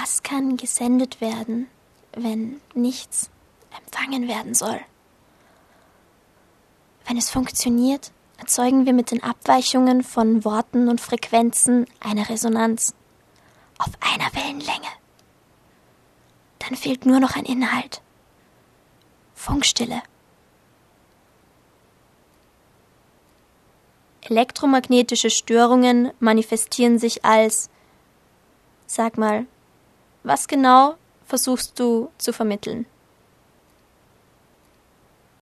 Was kann gesendet werden, wenn nichts empfangen werden soll? Wenn es funktioniert, erzeugen wir mit den Abweichungen von Worten und Frequenzen eine Resonanz auf einer Wellenlänge. Dann fehlt nur noch ein Inhalt. Funkstille. Elektromagnetische Störungen manifestieren sich als, sag mal, was genau versuchst du zu vermitteln?